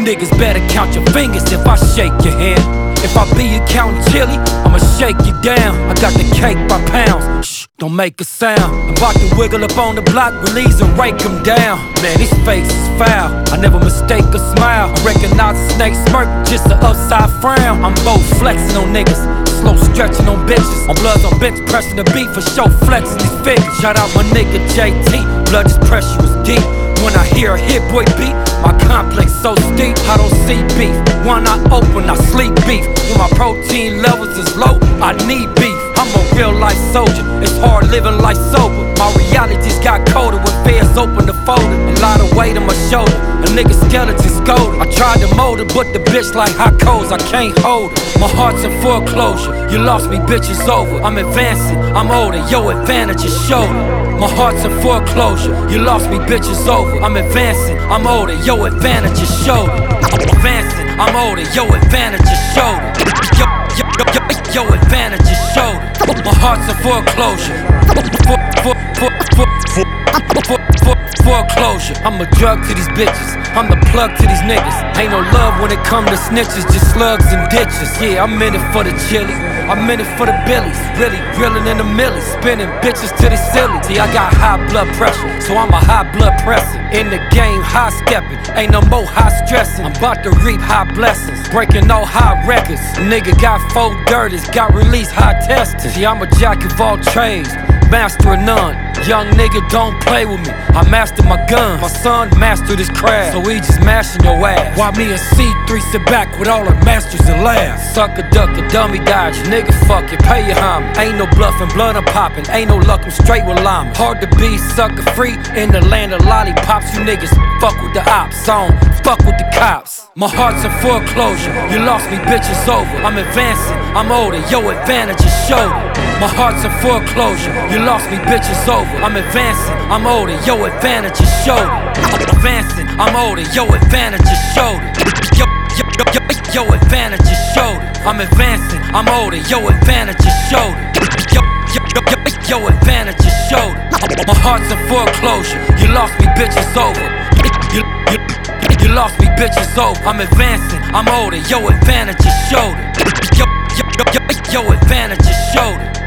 niggas better count your fingers if I shake your hand. If I be you counting chili, I'ma shake you down. I got the cake by pounds, shh, don't make a sound. I'm about to wiggle up on the block, release and rake them down. Man, his face is foul, I never mistake a smile. I recognize a snake smirk, just an upside frown. I'm both flexing on niggas, slow stretching on bitches. On bloods on bench, pressing the beat for show, flexing these figures. Shout out my nigga JT, blood is pressure is deep. When I hear a hit boy beat, my complex so steep, I don't see beef. One eye open, I sleep beef. When my protein levels is low, I need beef. I'm a real life soldier, it's hard living life sober. My reality's got colder when feds open the folder. A lot of weight on my shoulder, a nigga skeleton scolded. I tried to mold it, but the bitch like hot coals, I can't hold it. My heart's in foreclosure, you lost me, bitch, it's over. I'm advancing, I'm older, your advantage is shoulder. My heart's in foreclosure, you lost me, bitch, it's over. I'm advancing, I'm older, your advantage is shoulder. Advancing, I'm older, your advantage is shoulder. Your advantage is shoulder. My heart's in foreclosure. Foreclosure. I'm a drug to these bitches, I'm the plug to these niggas. Ain't no love when it come to snitches, just slugs and ditches. Yeah, I'm in it for the chili, I'm in it for the billies. Really drilling in the millies, spinning bitches to the ceiling. See, I got high blood pressure, so I'm a high blood pressing. In the game, high stepping, ain't no more high stressing. I'm about to reap high blessings, breaking all high records. Nigga got 4 dirties, got released high testing. See, I'm a jack of all trades, master of none. Young nigga, don't play with me, I mastered my gun. My son mastered his craft, so we just mashing your ass. While me and C3 sit back with all our masters and laugh. Suck a duck, a dummy dodge, nigga fuck it, pay your homage. Ain't no bluffing, blood I'm popping, ain't no luck, I'm straight with llama. Hard to be sucker free in the land of lollipops. You niggas fuck with the ops, I don't fuck with the cops. My heart's in foreclosure, you lost me, bitch, it's over. I'm advancing, I'm older, your advantage is shoulder. My heart's in foreclosure, you lost me, bitch, it's over. I'm advancing, I'm older, your advantage is shoulder. Advancing, I'm older, your advantage is shoulder. Your advantage is shoulder. I'm advancing, I'm older, your advantage is shoulder. Your advantage is shoulder. My heart's in foreclosure, you lost me, bitch, it's over. You lost me, bitch, it's over. I'm advancing, I'm older, your advantage is shoulder. Your advantage is shoulder.